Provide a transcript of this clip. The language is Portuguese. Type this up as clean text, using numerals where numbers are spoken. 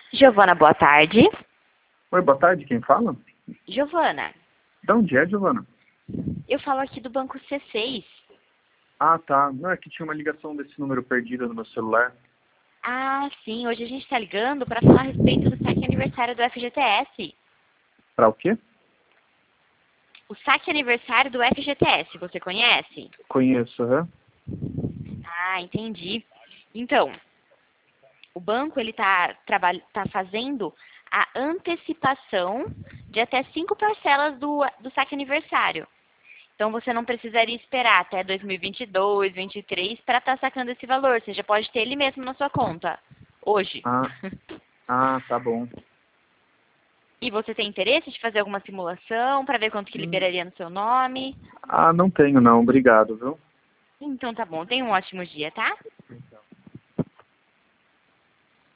Giovana, boa tarde. Oi, boa tarde, quem fala? Giovana, De onde é, Giovana? eu falo aqui do Banco C6. Ah, tá. Não, é que tinha uma ligação desse número perdida no meu celular. Ah, sim, hoje a gente está ligando para falar a respeito do saque aniversário do FGTS. Pra o quê? O saque aniversário do FGTS, você conhece? Conheço, aham. Ah, entendi. Então, o banco ele tá fazendo a antecipação de até 5 parcelas do saque aniversário. Então, você não precisaria esperar até 2022, 2023 para estar sacando esse valor. Você já pode ter ele mesmo na sua conta, hoje. Tá bom. E você tem interesse de fazer alguma simulação para ver quanto que Hum, liberaria no seu nome? não tenho não, obrigado, viu? Então tá bom, tenha um ótimo dia, tá?